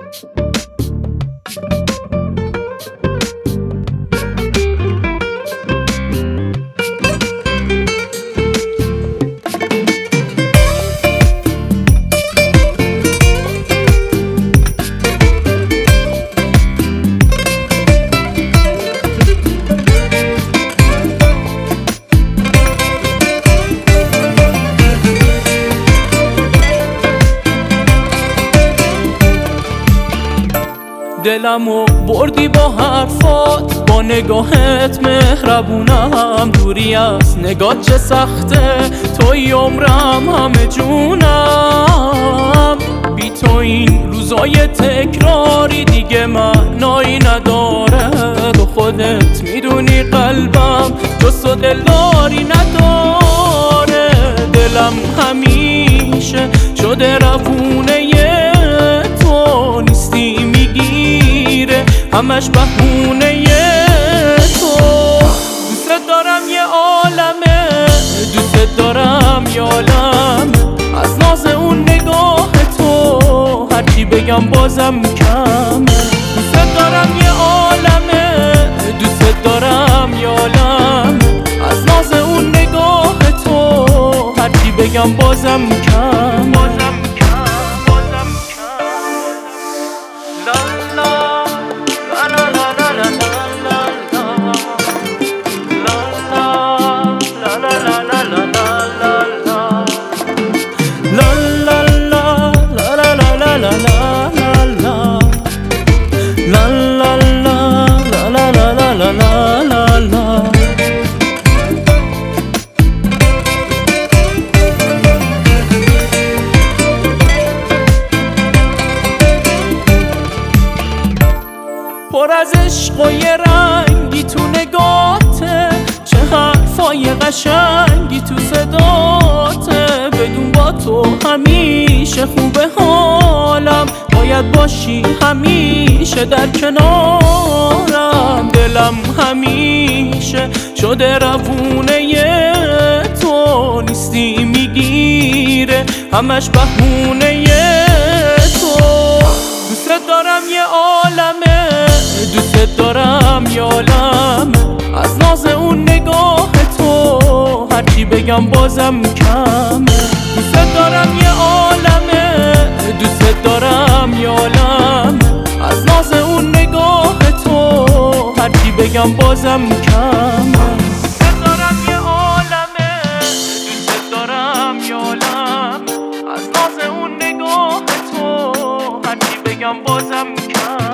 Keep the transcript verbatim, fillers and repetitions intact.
دلمو بردی با حرفات، با نگاهت مهربونم. دوری از نگات چه سخته، توی عمرم همه جونم. بی تو این روزای تکراری دیگه معنایی نداره. تو خودت میدونی قلبم جز تو دلداری نداره. دلم همیشه شده روونه تو، نیستی میگیره همش بهونه تو. دوست دارم یه عالمه، دوست دارم یه عالم، از ناز اون نگاه تو هرچی بگم بازم کمه. دوست دارم یه عالمه، دوست دارم یه عالم، از ناز اون نگاه تو هرچی بگم بازم کم بازم پر از عشق و یه رنگی تو نگاته، چه حرفای قشنگی تو صداته. بدون با تو همیشه خوبه حالم، باید باشی همیشه در کنارم. دلم همیشه شده روونه تو، نیستی میگیره همش بهونه تو. دوست دارم یه عالمه، دوست دارم یه عالم، از ناز اون نگاه تو هرچی بگم بازم کمه. دوست دارم یه عالمه، دوست دارم یه عالم، از ناز اون نگاه تو هرچی بگم بازم کمه. دوست دارم یه عالمه، دوست دارم یه عالم، از ناز اون نگاه تو هرچی بگم بازم کمه.